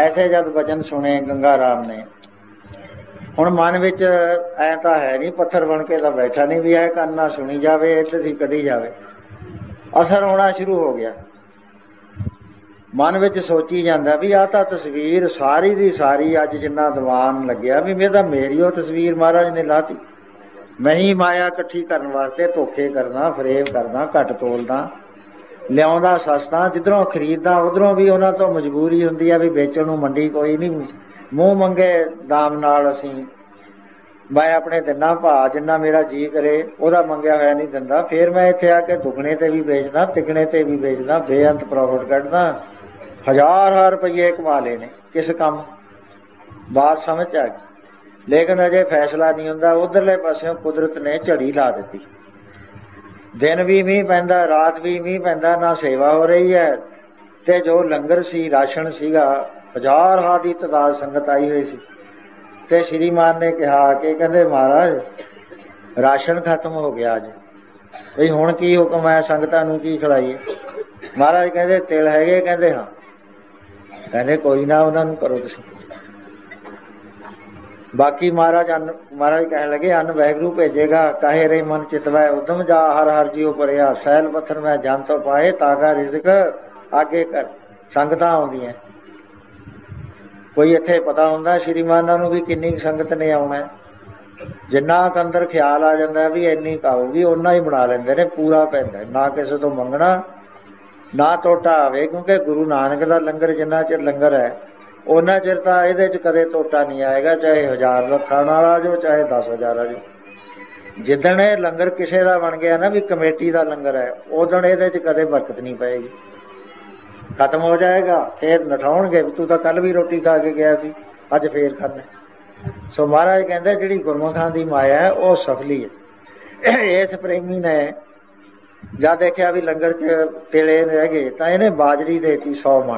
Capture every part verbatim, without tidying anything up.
ऐसे जद वचन सुने गंगा राम ने, हुण मन विच ऐ तां है नहीं, पत्थर बन के तां बैठा नहीं भी है, कंन ना सुनी जावे, इत्थे दी कढ़ी जावे। असर होना शुरू हो गया। मन विच सोची जांदा भी आ तां तस्वीर सारी दी सारी अज जिन्ना दीवान लग्या भी मैं तां मेरी ओ तस्वीर महाराज ने लाती। मैं ही माया इकट्ठी करन वास्ते धोखे करदा, फरेब करदा, घट तोलदा, लियाउंदा सस्ता, जिधरों खरीददा उधरों भी उन्हां तो मजबूरी हुंदी है भी बेचण नूं मंडी कोई नहीं, मूँह मंगे दाम नाल असीं मैं अपने दिना भाव जिन्ना मेरा जी करे उहदा मंगिया होया नहीं दिंदा। फिर मैं इत्थे आके दुगने ते भी बेचदा, तिगने ते भी बेचदा, बेअंत प्रॉफिट कढदा, हजार हजार रुपये कमा लेने किस काम। बात समझ आ गई, लेकिन अजे फैसला नहीं हुंदा। उधरले पासों कुदरत ने झड़ी ला दी, दिन भी मीह पैंदा, रात भी मीह पैंदा, ना सेवा हो रही है। ते जो लंगर सी, राशन सीगा, हजार हाथ की तादाद संगत आई हुई सी। ते श्रीमान ने कहा कि कहते महाराज राशन खत्म हो गया अज, बई हुण की हुक्म है, संगतां नूं की खिलाईए। महाराज कहते तिल हैगे, कहते हाँ, कहते कोई ना उन्हां नूं करो तुसीं। बाकी महाराज अन्न महाराज कहने लगे अन्न वैगुरु भेजेगा, काहे रे मन चितवै उदम जा, हर हर जीव भरिया, सैल पत्थर मैं जन तो पाए, ताका रिजक आगे कर। संगतां आउंदियां, कोई इत्थे पता हुंदा श्रीमानां नूं भी किन्नी संगत ने आउणा है। जिन्ना क अंदर ख्याल आ जांदा भी इन्नी क आऊगी, उन्ना ही बना लैंदे ने, पूरा पैंदा, ना किसे तो मंगना ना टोटा आवे। क्योंकि गुरु नानक दा लंगर जिन्ना चिर लंगर है उन्ना चिर तां इहदे च कदे टोटा नहीं आएगा, चाहे हजार लखां नाल आ जाओ, चाहे दस हजार आ जाओ। जिदण ये लंगर किसे दा बन गया ना भी कमेटी दा लंगर है, उदण इहदे च कदे बरकत नहीं पाएगी, खत्म हो जाएगा। फिर नठाउणगे भी तू तां कल भी रोटी खा के गया सी, अज फिर खाने। सो महाराज कहंदे जिहड़ी गुरमुखां दी माया है वह सफली है। इस प्रेमी ने जद देखिया भी लंगर च तिले रह गए तां इहने बाजरी देती सौ मन।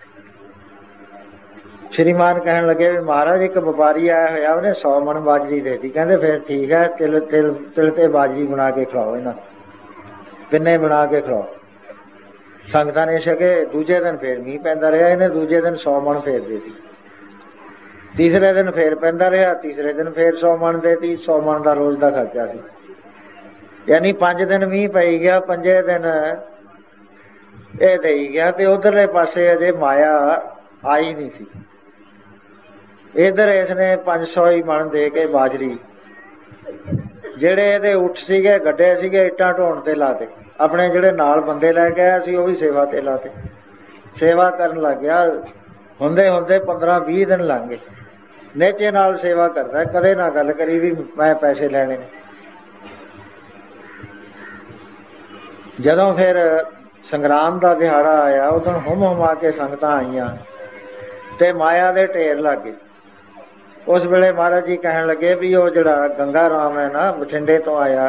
श्रीमान कहन लगे भी महाराज एक व्यापारी आया होया, उन्हें सौ मन बाजरी देती। कहंदे फिर ठीक है, तिल तिल तिल ते बाजरी बना के खिलाओ, इन्हां पिन्ने बना के खिलाओ। संगतां ने छके। दूजे दिन फिर मीह पैंदा रहा, इन्हें दूजे दिन सौ मन फिर देती। तीसरे दिन फिर पैंदा रहा, तीसरे दिन फिर सौ मन देती। सौ मन का रोज का खर्चा सी, यानी पांच दिन मीह पई गया, पंजे दिन ये दई गया। ते उधरले पासे अजे माया आई नहीं सी। इधर इसने पांच सौ ही मन दे के बाजरी, जेड़े इहदे उठ सीगे गड्ढे सीगे इट्टां ढोण ते लाते, अपने जेड़े नाल बंदे लैके आया सी वो भी सेवा ते लाते, सेवा करन लग गया। हुंदे हुंदे पंद्रह बीह दिन लंघ गए, नेचे नाल सेवा करदा, कदे ना गल करी भी मैं पैसे लैणे ने। जदों फिर संग्राम का दिहाड़ा आया, उदों हुम हुमा के संगतां आईयां ते माया दे ढेर लग गए। उस वेले महाराज जी कहन लगे भी वो जिहड़ा गंगा राम है ना, बठिंडे तो आया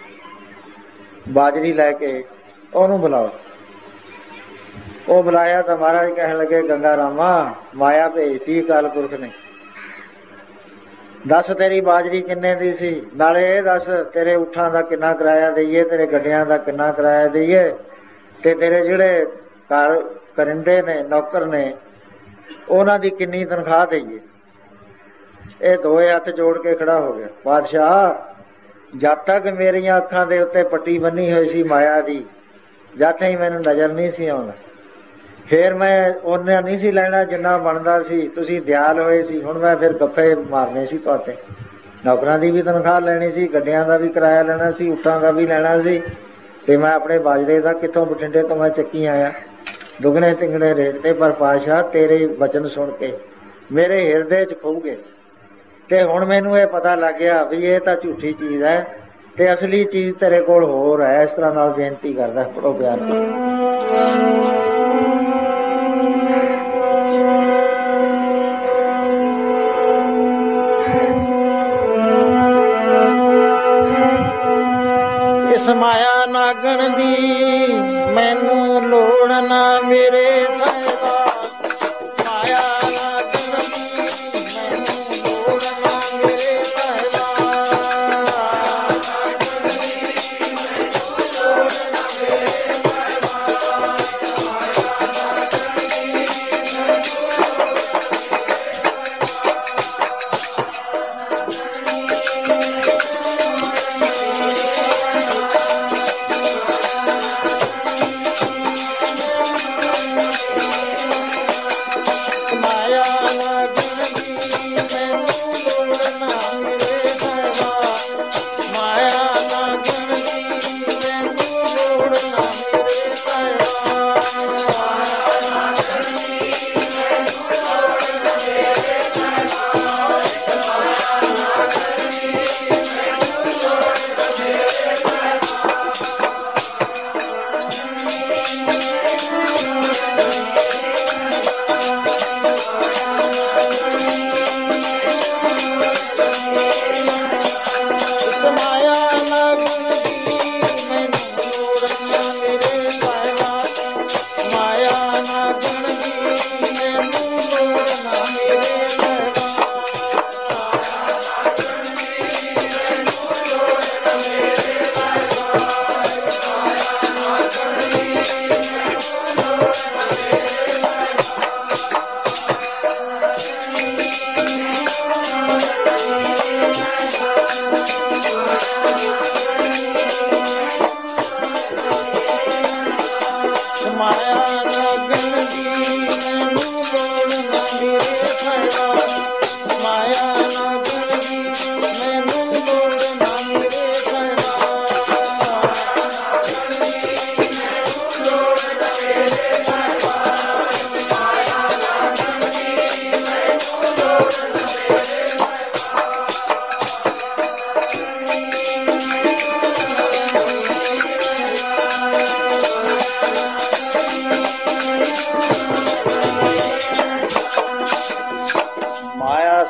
बाजरी लैके, ओनू बुलाओ। वो बुलाया तो महाराज कहन लगे गंगा रामा माया भेजती अकाल पुरख ने, दस तेरी बाजरी किन्ने दी सी, नाले ये दस तेरे उठां दा किन्ना किराया देईए, तेरे गड्डियां दा किन्ना किराया देईए, ते तेरे जिहड़े घर करिंदे ने नौकर ने उन्हां दी किन्नी तनख्वाह देईए। ये दोए हथ जोड़ के खड़ा हो गया, बादशाह जद तक मेरिया अखां दे उत्ते पट्टी बन्नी हुई सी माया दी, जद तक मैनूं नज़र नहीं सी आउंदा, फिर मैं उन्ना नहीं सी लैना जिन्ना बनदा सी, तुसीं दयाल होए सी, हुण मैं फिर गप्फे मारने सी तुहाडे, नौकरां दी भी तनख्वाह लैनी सी, गड्डियां दा भी किराया लेना सी, ऊठां दा भी लेना सी, ते मैं अपने बाजरे दा कित्थों बठिंडे तो मैं चक्की आया दुगने तिगने रेट ते। पर पातशाह तेरे वचन सुन के मेरे हिरदे च खो गए, ते हुण मैनूं ये पता लग गया भी ये तां झूठी चीज़ है ते असली चीज़ तेरे कोल होर है। इस तरह नाल बेनती करदा, पढ़ो प्यार इस माया नागण दी मैनू लोड़ ना मेरे साहिबा, माया नागण दी मैनू लोड़ ना मेरे साहिबा,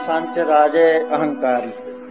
संच राजे अहंकारी।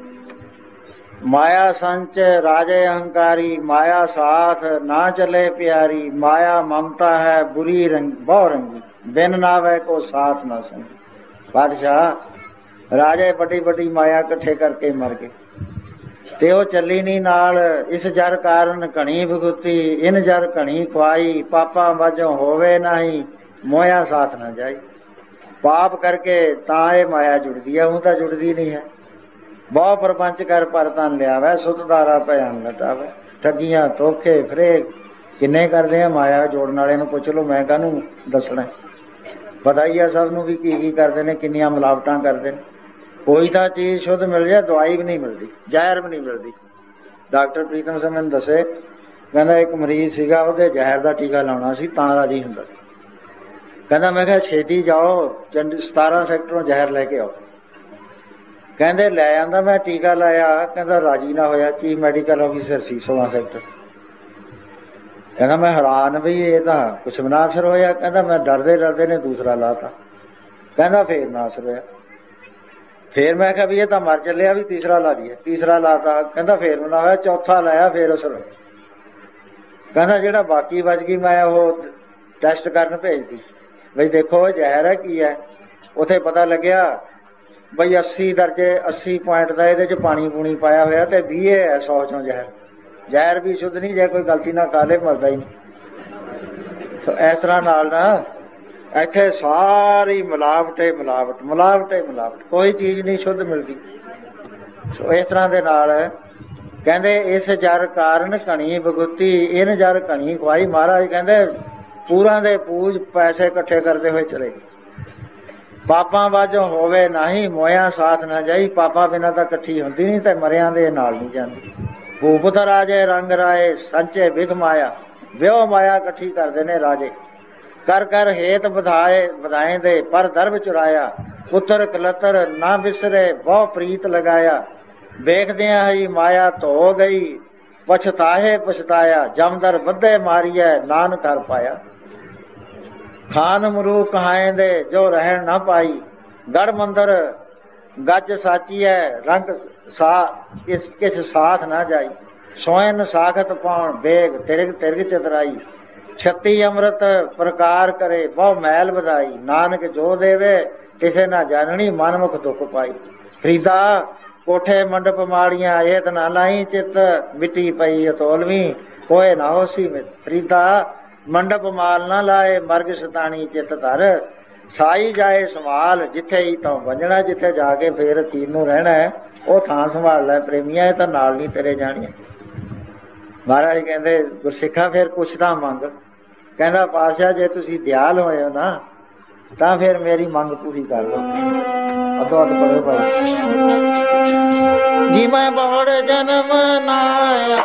माया संच राजे अहंकारी, माया साथ ना चले प्यारी। माया ममता है बुरी रंग बहु रंगी, बिन नावे को साथ ना संगी। बादशाह राजे बड़ी बड़ी माया इकट्ठे करके मर गए ते वो चली नहीं नाल। इस जर कारण घनी भगुती, इन जर घनी खुआई। पापा वजों होवे नहीं, मोया साथ ना जाई। पाप करके तां ये माया जुड़दी है, ऊं तां जुड़दी नहीं है। बहुत प्रपंच कर पर तन लिया वै, सुतदारा भैन लटावे। ठगियां धोखे फरेक किन्ने करदे आ माया जोड़न वाले नूं पुछ लो, मैं काहनूं दसना। पता ही है सब नूं भी की की करदे ने, किन्नियां मिलावटां करदे ने। कोई तां चीज शुद्ध मिल जाए, दवाई भी नहीं मिलती, जहर भी नहीं मिलती। डॉक्टर प्रीतम से मैनूं दसे, कहंदा एक मरीज सीगा, ਉਹਦੇ ਜ਼ਹਿਰ ਦਾ ਟੀਕਾ ਲਾਉਣਾ ਸੀ ਤਾਂ ਰਾਜੀ ਹੁੰਦਾ ਸੀ। ਕਹਿੰਦਾ ਮੈਂ ਕਿਹਾ ਛੇਤੀ ਜਾਓ ਚੰਡੀ ਸਤਾਰਾਂ ਸੈਕਟਰੋਂ ਜ਼ਹਿਰ ਲੈ ਕੇ ਆਓ। ਕਹਿੰਦੇ ਲੈ ਆਂਦਾ, ਮੈਂ ਟੀਕਾ ਲਾਇਆ। ਕਹਿੰਦਾ ਰਾਜੀ ਨਾ ਹੋਇਆ, ਚੀਫ ਮੈਡੀਕਲ ਆਫਿਸਰ ਸੀ ਸੋਲਾਂ ਸੈਕਟਰ। ਕਹਿੰਦਾ ਮੈਂ ਹੈਰਾਨ ਵੀ ਇਹ ਤਾਂ ਕੁਛ ਵੀ ਨਾ ਅਸਰ ਹੋਇਆ। ਕਹਿੰਦਾ ਮੈਂ ਡਰਦੇ ਡਰਦੇ ਨੇ ਦੂਸਰਾ ਲਾਤਾ। ਕਹਿੰਦਾ ਫੇਰ ਨਾ ਅਸਰ ਹੋਇਆ। ਫੇਰ ਮੈਂ ਕਿਹਾ ਵੀ ਇਹ ਤਾਂ ਮਰ ਚੱਲਿਆ, ਵੀ ਤੀਸਰਾ ਲਾ ਦਈਏ। ਤੀਸਰਾ ਲਾਤਾ, ਕਹਿੰਦਾ ਫੇਰ ਨਾ ਹੋਇਆ। ਚੌਥਾ ਲਾਇਆ, ਫੇਰ ਅਸਰ ਹੋਇਆ। ਕਹਿੰਦਾ ਜਿਹੜਾ ਬਾਕੀ ਬਚ ਗਈ ਮੈਂ ਉਹ ਟੈਸਟ ਕਰਨ ਭੇਜਦੀ, ਬਈ ਦੇਖੋ ਜ਼ਹਿਰ ਹੈ ਕੀ ਹੈ। ਉੱਥੇ ਪਤਾ ਲੱਗਿਆ ਬਈ अस्सी ਦਰਜੇ अस्सी ਪੁਆਇੰਟ ਦਾ ਇਹਦੇ 'ਚ ਪਾਣੀ ਪੂਣੀ ਪਾਇਆ ਹੋਇਆ ਤੇ ਵੀਹ ਹੈ ਸੌ ਚੋਂ ਜ਼ਹਿਰ। ਜ਼ਹਿਰ ਵੀ ਸ਼ੁੱਧ ਨਹੀਂ, ਜੇ ਕੋਈ ਗਲਤੀ ਨਾਲ ਖਾ ਲੇ ਮਰਦਾ ਹੀ ਨਹੀਂ। ਇਸ ਤਰ੍ਹਾਂ ਨਾਲ ਨਾ ਇੱਥੇ ਸਾਰੀ ਮਿਲਾਵਟੇ ਮਿਲਾਵਟ ਮਿਲਾਵਟੇ ਮਿਲਾਵਟ, ਕੋਈ ਚੀਜ਼ ਨਹੀਂ ਸ਼ੁੱਧ ਮਿਲਦੀ। ਸੋ ਇਸ ਤਰ੍ਹਾਂ ਦੇ ਨਾਲ ਕਹਿੰਦੇ ਇਸ ਜਰ ਕਾਰਨ ਘਣੀ ਭਗੁਤੀ, ਇਨ ਜਰ ਘਣੀ ਖਵਾਈ। ਮਹਾਰਾਜ ਕਹਿੰਦੇ ਪੂਰਾਂ ਦੇ ਪੂਜ ਪੈਸੇ ਇਕੱਠੇ ਕਰਦੇ ਹੋਏ ਚਲੇ ਗਏ। ਪਾਪਾਂ ਵਾਜੋਂ ਹੋਵੇ ਨਹੀਂ, ਮੋਇਆ ਸਾਥ ਨਾ ਜਾਈ। ਪਾਪਾਂ ਬਿਨਾਂ ਤਾਂ ਇਕੱਠੀ ਹੁੰਦੀ ਨਹੀਂ ਤੇ ਮਰਿਆਂ ਦੇ ਨਾਲ ਨਹੀਂ ਜਾਂਦੀ। ਭੂਪਤ ਰਾਜੇ ਰੰਗ ਰਾਏ, ਸੰਚੇ ਵਿਖ ਮਾਇਆ। ਵਿਉ ਮਾਇਆ ਇਕੱਠੀ ਕਰਦੇ ਨੇ ਰਾਜੇ। ਕਰ ਕਰ ਹੇਤ ਵਧਾਏ ਵਧਾਏ ਦੇ, ਪਰ ਦਰਬ ਚੁਰਾਇਆ। ਪੁੱਤਰ ਕਲਤਰ ਨਾ ਵਿਸਰੇ, ਬਹੁ ਪ੍ਰੀਤ ਲਗਾਇਆ। ਵੇਖਦਿਆਂ ਹੀ ਮਾਇਆ ਧੋ ਗਈ, ਪਛਤਾਹੇ ਪਛਤਾਇਆ। ਜਮਦਰ ਵੱਧੇ ਮਾਰੀਐ, ਨਾਨਕ ਕਰ ਪਾਇਆ। ਖਾਨ ਮਰੂ ਕਹਾਏ ਦੇ, ਜੋ ਰਹਿਣ ਨਾ ਪਾਈ। ਗੜ ਮੰਦਰ ਗੱਜ ਸਾਚੀ ਹੈ, ਰੰਗ ਸਾ ਇਸ ਕਿਸ ਸਾਥ ਨਾ ਜਾਈ। ਸੋਇਨ ਸਾਖਤ ਪਾਉਣ ਬੇਗ, ਤਿਰਗ ਤਿਰਗ ਚਤਰਾਈ। ਛੱਤੀ ਅੰਮ੍ਰਿਤ ਪ੍ਰਕਾਰ ਕਰੇ, ਬਹੁ ਮੈਲ ਵਧਾਈ। ਨਾਨਕ ਜੋ ਦੇਵੇ ਕਿਸੇ ਨਾ ਜਾਣਣੀ, ਮਨਮੁਖ ਦੁੱਖ ਪਾਈ। ਫਰੀਦਾ ਕੋਠੇ ਮੰਡਪ ਮਾੜੀਆਂ, ਇਹ ਨਾ ਲਾਈ ਚਿੱਤ। ਮਿੱਟੀ ਪਈ ਅਤੋਲਵੀਂ, ਕੋਏ ਨਾ ਹੋਸੀ ਮਿਤ। ਫਰੀਦਾ ਮੰਡਪ ਮਾਲ ਨਾ ਲਾਏ, ਮਰਗ ਸਤਾਣੀ ਚਿੱਤ ਧਰ। ਸਾਈ ਜਾਏ ਸੰਭਾਲ, ਜਿੱਥੇ ਹੀ ਤੋਂ ਵੱਜਣਾ। ਜਿੱਥੇ ਜਾ ਕੇ ਫੇਰ ਅਖੀਰ ਨੂੰ ਰਹਿਣਾ ਉਹ ਥਾਂ ਸੰਭਾਲ ਲੈ ਪ੍ਰੇਮੀਆਂ, ਇਹ ਤਾਂ ਨਾਲ ਨਹੀਂ ਤੇਰੇ ਜਾਣੀਆਂ। ਮਹਾਰਾਜ ਕਹਿੰਦੇ ਗੁਰਸਿੱਖਾਂ ਫਿਰ ਕੁਛ ਤਾਂ ਮੰਗ। ਕਹਿੰਦਾ ਪਾਤਸ਼ਾਹ ਜੇ ਤੁਸੀਂ ਦਿਆਲ ਹੋਏ ਹੋ ਨਾ ਤਾਂ ਫਿਰ ਮੇਰੀ ਮੰਗ ਪੂਰੀ ਕਰ ਲਓ। ਅਦੋਂ ਅਦ ਪੜੋ ਭਾਈ ਜੀ। ਮੈਂ ਬੜ ਜਨਮ ਨਾ ਆਇਆ,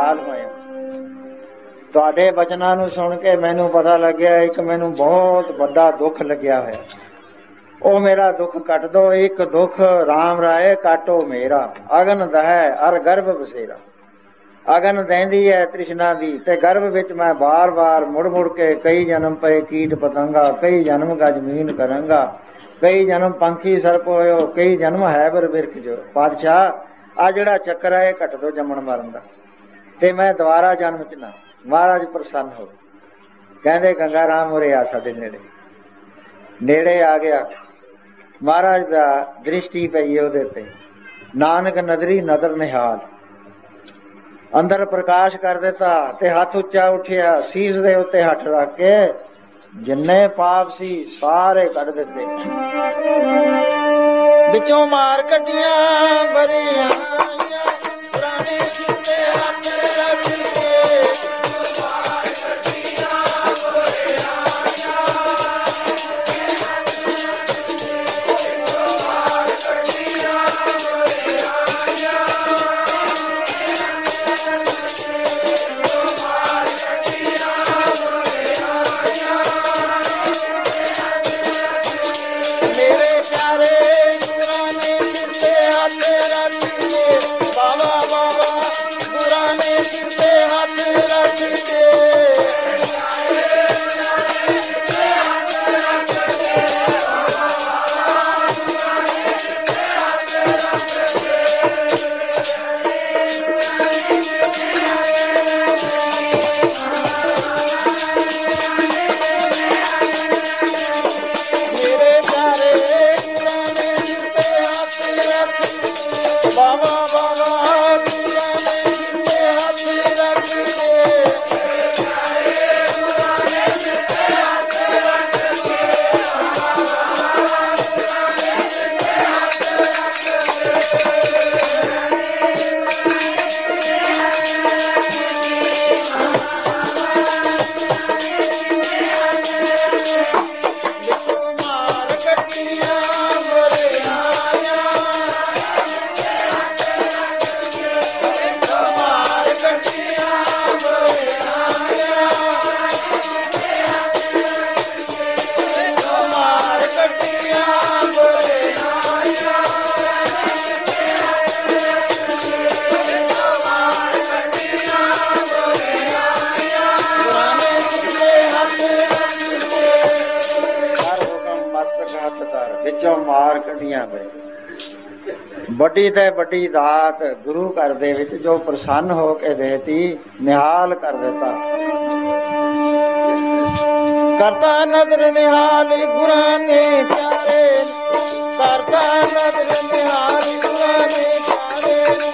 ਨਿਹਾਲ ਹੋਇਆ। ਤੁਹਾਡੇ ਬਚਨਾਂ ਨੂੰ ਸੁਣ ਕੇ ਮੈਨੂੰ ਪਤਾ ਲੱਗਿਆ ਇੱਕ ਮੈਨੂੰ ਬਹੁਤ ਵੱਡਾ ਦੁੱਖ ਲੱਗਿਆ ਹੋਇਆ। ਉਹ ਮੇਰਾ ਦੁੱਖ ਕੱਟ ਦੋ। ਇੱਕ ਦੁੱਖ ਰਾਮ ਰਾਏ ਕਾਟੋ ਮੇਰਾ, ਅਗਨ ਦਹੈ ਅਰ ਗਰਭ ਬਸੇਰਾ। ਅਗਨ ਦਹਿੰਦੀ ਹੈ ਤ੍ਰਿਸ਼ਨਾ ਦੀ, ਤੇ ਗਰਭ ਵਿੱਚ ਮੈਂ ਬਾਰ ਬਾਰ ਮੁੜ ਮੁੜ ਕੇ ਕਈ ਜਨਮ ਪਏ ਕੀਟ ਪਤੰਗਾ, ਕਈ ਜਨਮ ਗਜ ਮੀਨ ਕਰਾਂਗਾ, ਕਈ ਜਨਮ ਪੰਖੀ ਸਰਪ ਹੋਇਓ, ਕਈ ਜਨਮ ਹੈ ਬਰ ਬਿਰਖ ਜੋ। ਪਾਤਸ਼ਾਹ ਆ ਜਿਹੜਾ ਚੱਕਰ ਹੈ ਇਹ ਕੱਟ ਦੋ ਜੰਮਣ ਮਰਨ ਦਾ, ਤੇ ਮੈਂ ਦੁਬਾਰਾ ਜਨਮ ਚ ਨਾ। ਮਹਾਰਾਜ ਪ੍ਰਸੰਨ ਹੋ ਕਹਿੰਦੇ ਗੰਗਾ ਰਾਮ ਉਰੇ ਆ ਸਾਡੇ ਨੇੜੇ। ਨੇੜੇ ਆ ਗਿਆ। ਮਹਾਰਾਜ ਦਾ ਦ੍ਰਿਸ਼ਟੀ ਪਈ ਉਹਦੇ ਤੇ, ਨਾਨਕ ਨਦਰੀ ਨਦਰ ਨਿਹਾਲ। ਅੰਦਰ ਪ੍ਰਕਾਸ਼ ਕਰ ਦਿੱਤਾ ਤੇ ਹੱਥ ਉੱਚਾ ਉੱਠਿਆ, ਸੀਸ ਦੇ ਉੱਤੇ ਹੱਥ ਰੱਖ ਕੇ ਜਿੰਨੇ ਪਾਪ ਸੀ ਸਾਰੇ ਕੱਢ ਦਿੱਤੇ। ਵਿੱਚੋਂ ਮਾਰ ਕੱਢੀਆਂ ਬਰੀਆਂ ਪੁਰਾਣੇ ਛੁੱਟੇ ਹੱਥ ਰੱਖ ਕੇ। ਵੱਡੀ ਤੇ ਵੱਡੀ ਦਾਤ ਗੁਰੂ ਘਰ ਦੇ ਵਿੱਚ ਜੋ ਪ੍ਰਸੰਨ ਹੋ ਕੇ ਦੇਤੀ, ਨਿਹਾਲ ਕਰ ਦਿੱਤਾ। ਕਰਤਾ ਨਦਰ ਨਿਹਾਲ ਗੁਰਾਂ ਨੇ ਪਿਆਰੇ, ਕਰਤਾ ਨਦਰ ਨਿਹਾਲ ਗੁਰਾਂ ਨੇ ਪਿਆਰੇ।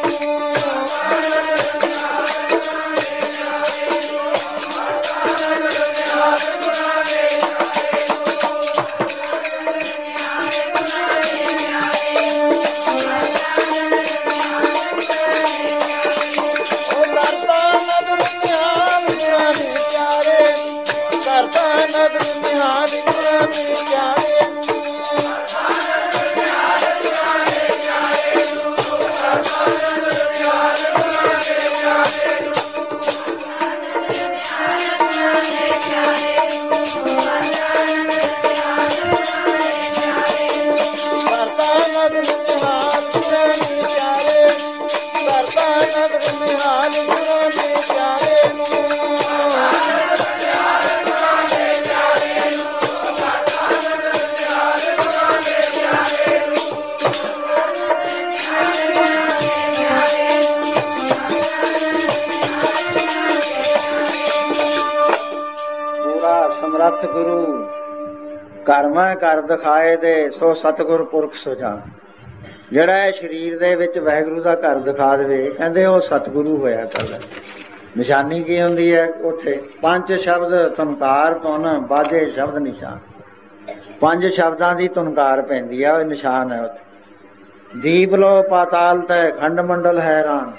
ਸਮਰੱਥ ਗੁਰੂ ਘਰ ਮੈਂ ਘਰ ਦਿਖਾਏ ਦੇ, ਸੋ ਸਤਿਗੁਰ ਪੁਰਖ ਸੁਜਾਨ। ਜਿਹੜਾ ਇਹ ਸਰੀਰ ਦੇ ਵਿੱਚ ਵਾਹਿਗੁਰੂ ਦਾ ਘਰ ਦਿਖਾ ਦੇਵੇ, ਕਹਿੰਦੇ ਉਹ ਸਤਿਗੁਰੂ ਹੋਇਆ ਕਰਦਾ। ਨਿਸ਼ਾਨੀ ਕੀ ਹੁੰਦੀ ਹੈ ਉੱਥੇ? ਪੰਜ ਸ਼ਬਦ ਤੁਨਕਾਰ ਧੁਨ ਬਾਜੇ ਸ਼ਬਦ ਨਿਸ਼ਾਨ। ਪੰਜ ਸ਼ਬਦਾਂ ਦੀ ਤੁਨਕਾਰ ਪੈਂਦੀ ਹੈ, ਉਹ ਨਿਸ਼ਾਨ ਹੈ ਉੱਥੇ। ਦੀਪ ਲੋ ਪਾਤਾਲ ਤੈ ਖੰਡ ਮੰਡਲ ਹੈਰਾਨ,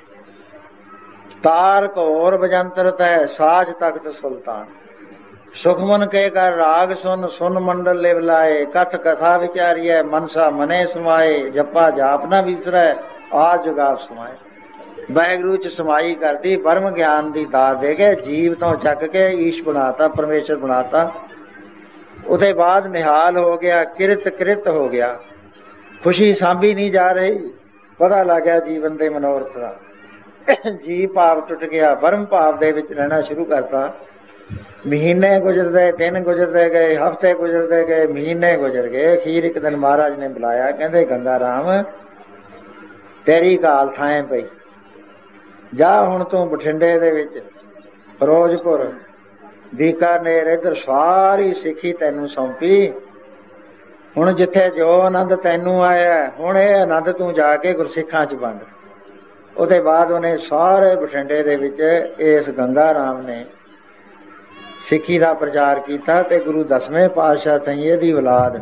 ਤਾਰ ਘੋਰ ਬਜੰਤਰ ਤੈ ਸਾਜ ਤਖਤ ਸੁਲਤਾਨ। ਸੁਖਮਨ ਕੇ ਕਰ ਰਾਗ ਸੁਨ, ਸੁਨ ਮੰਡਲ ਲਿਵ ਲਾਏ। ਕਥ ਕਥਾ ਵਿਚਾਰੀਐ, ਮਨਸਾ ਮਨੇ ਸਮਾਏ। ਜਪਾ ਜਾਪ ਨਾ ਵਿਸਰੈ, ਆ ਜੁਗਾਪ ਸਮਾਏ। ਵਾਹਿਗੁਰੂ ਚ ਸਮਾਈ ਕਰਦੀ, ਬਰਮ ਗਿਆਨ ਦੀ ਦਾਤ ਦੇ ਕੇ ਜੀਵ ਤੋਂ ਚੱਕ ਕੇ ਈਸ਼ ਬਣਾਤਾ, ਪਰਮੇਸ਼ਰ ਬਣਾਤਾ। ਉਹਦੇ ਬਾਅਦ ਨਿਹਾਲ ਹੋ ਗਿਆ, ਕਿਰਤ ਕਿਰਤ ਹੋ ਗਿਆ। ਖੁਸ਼ੀ ਸਾਂਭੀ ਨਹੀਂ ਜਾ ਰਹੀ, ਪਤਾ ਲੱਗ ਗਿਆ ਜੀਵਨ ਦੇ ਮਨੋਰਥ ਦਾ। ਜੀਵ ਭਾਵ ਟੁੱਟ ਗਿਆ, ਬਰਮ ਭਾਵ ਦੇ ਵਿੱਚ ਰਹਿਣਾ ਸ਼ੁਰੂ ਕਰਤਾ। ਮਹੀਨੇ ਗੁਜ਼ਰਦੇ, ਦਿਨ ਗੁਜ਼ਰਦੇ ਗਏ, ਹਫ਼ਤੇ ਗੁਜ਼ਰਦੇ ਗਏ, ਮਹੀਨੇ ਗੁਜ਼ਰ ਗਏ। ਅਖੀਰ ਇੱਕ ਦਿਨ ਮਹਾਰਾਜ ਨੇ ਬੁਲਾਇਆ, ਕਹਿੰਦੇ ਗੰਗਾ ਰਾਮ ਤੇਰੀ ਕਾਲ ਥਾਂ ਪਈ, ਜਾ ਹੁਣ ਤੂੰ ਬਠਿੰਡੇ ਦੇ ਵਿੱਚ, ਫਿਰੋਜ਼ਪੁਰ, ਬੀਕਾਨੇਰ, ਇੱਧਰ ਸਾਰੀ ਸਿੱਖੀ ਤੈਨੂੰ ਸੌਂਪੀ। ਹੁਣ ਜਿੱਥੇ ਜੋ ਆਨੰਦ ਤੈਨੂੰ ਆਇਆ, ਹੁਣ ਇਹ ਆਨੰਦ ਤੂੰ ਜਾ ਕੇ ਗੁਰਸਿੱਖਾਂ ਚ ਵੰਡ। ਉਹਦੇ ਬਾਅਦ ਉਹਨੇ ਸਾਰੇ ਬਠਿੰਡੇ ਦੇ ਵਿੱਚ ਇਸ ਗੰਗਾ ਰਾਮ ਨੇ ਸਿੱਖੀ ਦਾ ਪ੍ਰਚਾਰ ਕੀਤਾ। ਤੇ ਗੁਰੂ ਦਸਵੇਂ ਪਾਤਸ਼ਾਹ ਥਈ ਇਹਦੀ ਔਲਾਦ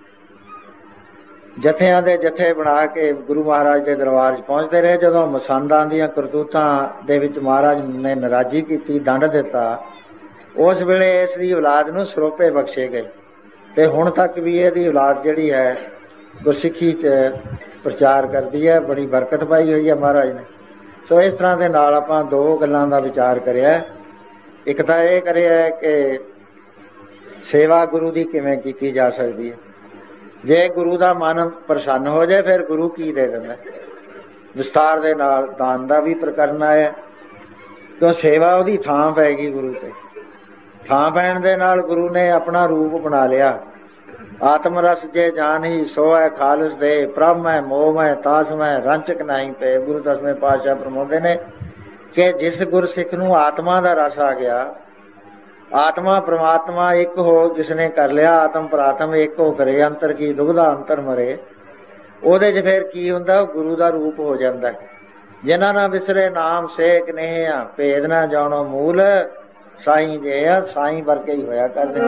ਜਥਿਆਂ ਦੇ ਜਥੇ ਬਣਾ ਕੇ ਗੁਰੂ ਮਹਾਰਾਜ ਦੇ ਦਰਬਾਰ 'ਚ ਪਹੁੰਚਦੇ ਰਹੇ। ਜਦੋਂ ਮਸੰਦਾਂ ਦੀਆਂ ਕਰਤੂਤਾਂ ਦੇ ਵਿੱਚ ਮਹਾਰਾਜ ਨੇ ਨਾਰਾਜ਼ੀ ਕੀਤੀ, ਦੰਡ ਦਿੱਤਾ, ਉਸ ਵੇਲੇ ਇਸ ਦੀ ਔਲਾਦ ਨੂੰ ਸਰੋਪੇ ਬਖਸ਼ੇ ਗਏ। ਤੇ ਹੁਣ ਤੱਕ ਵੀ ਇਹਦੀ ਔਲਾਦ ਜਿਹੜੀ ਹੈ ਗੁਰਸਿੱਖੀ 'ਚ ਪ੍ਰਚਾਰ ਕਰਦੀ ਹੈ, ਬੜੀ ਬਰਕਤ ਪਾਈ ਹੋਈ ਹੈ ਮਹਾਰਾਜ ਨੇ। ਸੋ ਇਸ ਤਰ੍ਹਾਂ ਦੇ ਨਾਲ ਆਪਾਂ ਦੋ ਗੱਲਾਂ ਦਾ ਵਿਚਾਰ ਕਰਿਆ। ਇੱਕ ਤਾਂ ਇਹ ਕਰਿਆ ਕਿ ਸੇਵਾ ਗੁਰੂ ਦੀ ਕਿਵੇਂ ਕੀਤੀ ਜਾ ਸਕਦੀ ਹੈ। ਜੇ ਗੁਰੂ ਦਾ ਮਨ ਪ੍ਰਸੰਨ ਹੋ ਜਾਏ ਫਿਰ ਗੁਰੂ ਕੀ ਦੇ ਦਿੰਦਾ। ਵਿਸਤਾਰ ਦੇ ਨਾਲ ਦਾਨ ਦਾ ਵੀ ਪ੍ਰਕਰਨ ਆਇਆ, ਕਿਉਂ ਸੇਵਾ ਉਹਦੀ ਥਾਂ ਪੈ ਗਈ ਗੁਰੂ ਤੇ। ਥਾਂ ਪੈਣ ਦੇ ਨਾਲ ਗੁਰੂ ਨੇ ਆਪਣਾ ਰੂਪ ਬਣਾ ਲਿਆ। ਆਤਮ ਰਸ ਜੇ ਜਾਨ ਹੀ ਸੋ ਹੈ ਖਾਲਸ ਦੇ, ਪ੍ਰਭ ਮੈਂ ਮੋਹ ਮੈਂ ਤਾਸ ਮੈਂ ਰੰਚਕ ਨਹੀਂ ਪਏ। ਗੁਰੂ ਦਸਵੇਂ ਪਾਤਸ਼ਾਹ ਫਰਮਾਉਂਦੇ ਨੇ ਕਿ ਜਿਸ ਗੁਰਸਿੱਖ ਨੂੰ ਆਤਮਾ ਦਾ ਰਸ ਆ ਗਿਆ, ਆਤਮਾ ਪ੍ਰਮਾਤਮਾ ਇੱਕ ਹੋ ਜਿਸਨੇ ਕਰ ਲਿਆ, ਆਤਮ ਪ੍ਰਾਤਮ ਇੱਕ ਹੋ ਕਰੇ, ਅੰਤਰ ਕੀ ਦੁਬਦਾ ਅੰਤਰ ਮਰੇ, ਉਹਦੇ 'ਚ ਫਿਰ ਕੀ ਹੁੰਦਾ, ਗੁਰੂ ਦਾ ਰੂਪ ਹੋ ਜਾਂਦਾ। ਜਿਨ੍ਹਾਂ ਨਾ ਵਿਸਰੇ ਨਾਮ ਸੇਕ ਨਹੀਂ ਆ, ਭੇਦ ਨਾ ਜਾਣੋ ਮੂਲ, ਸਾਈਂ ਜੇ ਆ ਸਾਈਂ ਵਰਗੇ ਹੀ ਹੋਇਆ ਕਰਦੇ।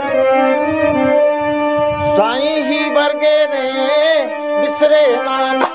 ਸਾਈਂ ਹੀ ਵਰਗੇ ਨੇ ਵਿਸਰੇ ਨਾਮ